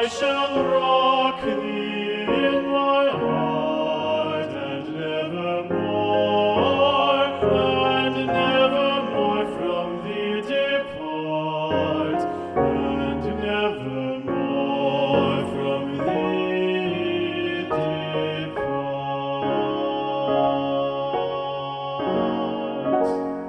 I shall rock thee in my heart, and nevermore from thee depart, and nevermore from thee depart.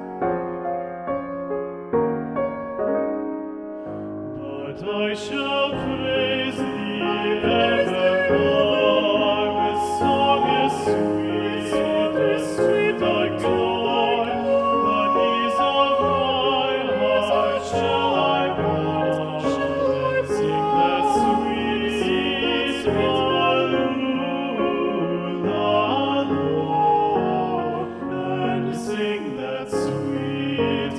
But I shall praise thee evermore with song as sweet thy God. The knees of my heart shall I bow, and sing that sweet Hallelujah, and sing that sweet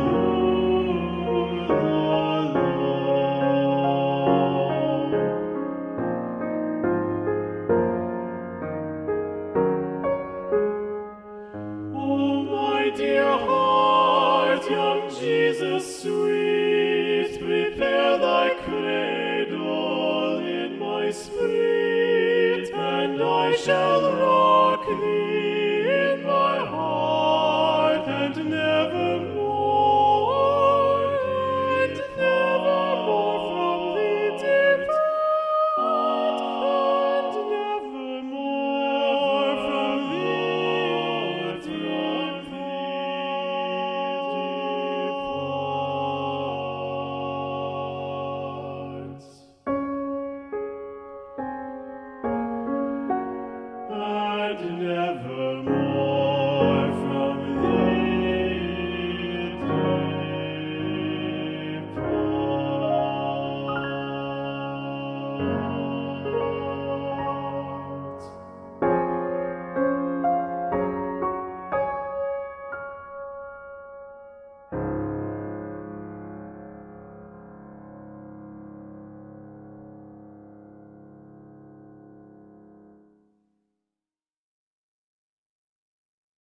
Oh, my dear heart, young Jesus sweet, prepare thy cradle in my spirit, and I shall rock thee in my heart, and nevermore from thee depart, and nevermore from thee depart. And nevermore.